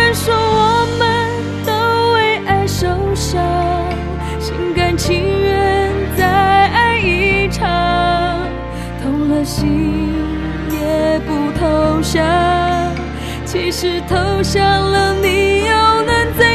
人说我们都为爱受伤，心甘情愿再爱一场，痛了心也不投降。其实投降了，你又能怎